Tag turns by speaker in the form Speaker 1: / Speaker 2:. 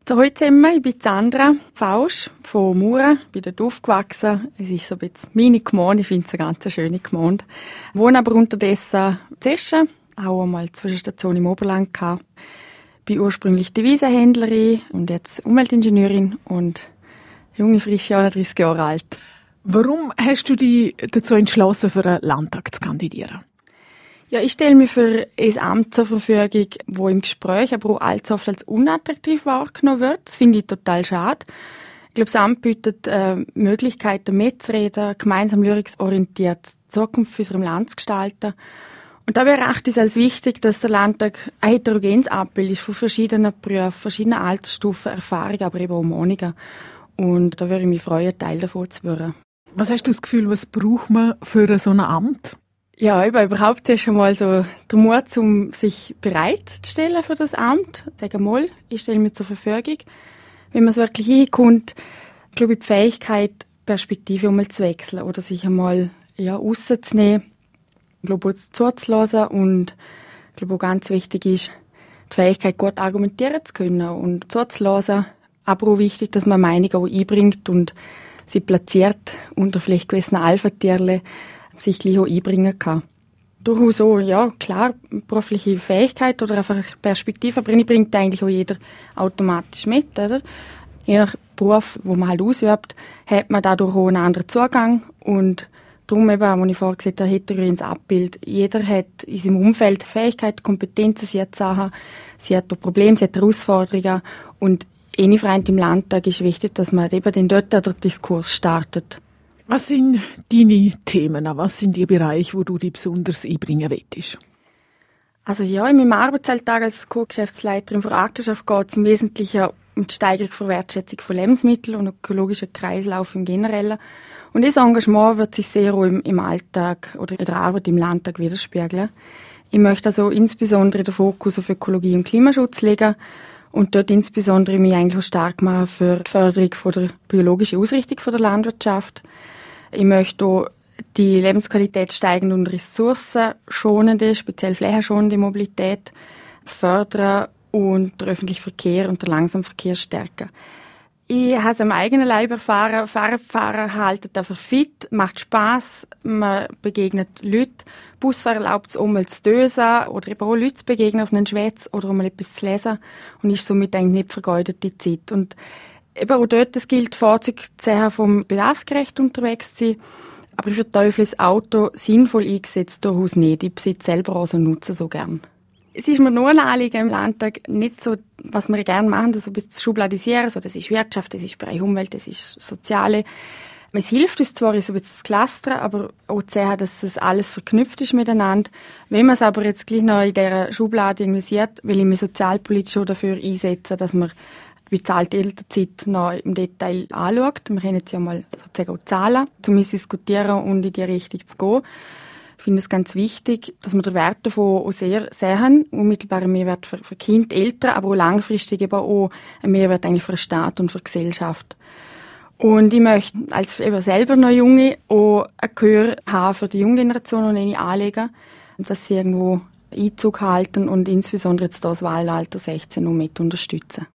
Speaker 1: Hallo zusammen, ich bin Sandra Fausch von Mura, bin dort aufgewachsen. Es ist so ein bisschen meine Gemeinde, ich finde es eine ganz schöne Gemeinde. Wohne aber unterdessen in Zeschen, auch einmal Zwischenstation im Oberland gehabt. Bin ursprünglich Devisenhändlerin und jetzt Umweltingenieurin und junge, frische, 31 Jahre alt.
Speaker 2: Warum hast du dich dazu entschlossen, für einen Landtag zu kandidieren?
Speaker 1: Ja, ich stelle mich für ein Amt zur Verfügung, wo im Gespräch aber auch allzu oft als unattraktiv wahrgenommen wird. Das finde ich total schade. Ich glaube, das Amt bietet Möglichkeiten, mitzureden, gemeinsam lösungsorientiert die Zukunft für unserem Land zu gestalten. Und dabei erachte ich es als wichtig, dass der Landtag ein heterogenes Abbild ist von verschiedenen Berufen, verschiedenen Altersstufen, Erfahrungen, aber eben auch Meinungen. Und da würde ich mich freuen, Teil davon zu werden.
Speaker 2: Was hast du das Gefühl, was braucht man für so ein Amt?
Speaker 1: Ja, überhaupt ist schon mal so der Mut, um sich bereitzustellen für das Amt. Sagen mal, ich stelle mich zur Verfügung. Wenn man es wirklich hinkommt, glaube ich, die Fähigkeit, Perspektive einmal zu wechseln oder sich einmal rauszunehmen. Ich glaube, auch zuzulassen und ich glaube, auch ganz wichtig ist, die Fähigkeit, gut argumentieren zu können und zuzulassen. Aber auch wichtig, dass man Meinungen auch einbringt und sie platziert unter vielleicht gewissen Alpha-Tierchen sich gleich auch einbringen kann. Durchaus auch, ja, klar, berufliche Fähigkeit oder einfach Perspektive bringt eigentlich auch jeder automatisch mit, oder? Je nach Beruf, wo man halt ausübt, hat man dadurch auch einen anderen Zugang und darum eben, wie ich vorher gesagt habe, heterogenes Abbild. Jeder hat in seinem Umfeld Fähigkeit, Kompetenzen, sie hat Sachen, sie hat auch Probleme, sie hat Herausforderungen und eine Freund im Landtag ist wichtig, dass man eben den dort den Diskurs startet.
Speaker 2: Was sind deine Themen? Was sind die Bereiche, wo du dich besonders einbringen willst?
Speaker 1: Also ja, in meinem Arbeitsalltag als Co-Geschäftsleiterin für Ackerschaft geht es im Wesentlichen um die Steigerung der Wertschätzung von Lebensmitteln und ökologischen Kreislauf im Generellen. Und dieses Engagement wird sich sehr auch im Alltag oder in der Arbeit im Landtag widerspiegeln. Ich möchte also insbesondere den Fokus auf Ökologie und Klimaschutz legen und dort insbesondere mich eigentlich auch stark machen für die Förderung von der biologischen Ausrichtung von der Landwirtschaft. Ich möchte auch die Lebensqualität steigende und ressourcenschonende, speziell flächenschonende Mobilität fördern und den öffentlichen Verkehr und den langsamen Verkehr stärken. Ich habe es am eigenen Leib erfahren. Fahrradfahren halten einfach fit, macht Spass, man begegnet Leuten. Busfahren erlaubt es, mal zu dösen oder eben auch Leute zu begegnen auf einen Schwätz oder mal etwas zu lesen und ist somit eigentlich nicht vergeudete Zeit. Und eben auch dort, es gilt, Fahrzeuge zu sehen, vom bedarfsgerecht unterwegs zu sein. Aber ich verteufle das Auto sinnvoll eingesetzt durchaus nicht. Ich besitze selber auch so, nutze so gern. Es ist mir nur ein Anliegen im Landtag, nicht so, was wir gerne machen, das so ein bisschen zu schubladisieren, so, das ist Wirtschaft, das ist Bereich Umwelt, das ist Soziale. Es hilft uns zwar, so ein bisschen zu clustern, aber auch zu sehen, dass das alles verknüpft ist miteinander. Wenn man es aber jetzt gleich noch in dieser Schublade irgendwie sieht, will ich mich sozialpolitisch auch dafür einsetzen, dass man wie die alte Elternzeit noch im Detail anschaut. Wir können jetzt ja mal sozusagen auch Zahlen, um zu diskutieren und in die Richtung zu gehen. Ich finde es ganz wichtig, dass wir den Wert davon auch sehr sehen, unmittelbaren Mehrwert für Kinder, Eltern, aber auch langfristig eben auch einen Mehrwert eigentlich für den Staat und für die Gesellschaft. Und ich möchte als eben selber noch Junge auch ein Gehör haben für die junge Generation und eine anlegen, dass sie irgendwo Einzug halten und insbesondere jetzt das Wahlalter 16 noch mit unterstützen.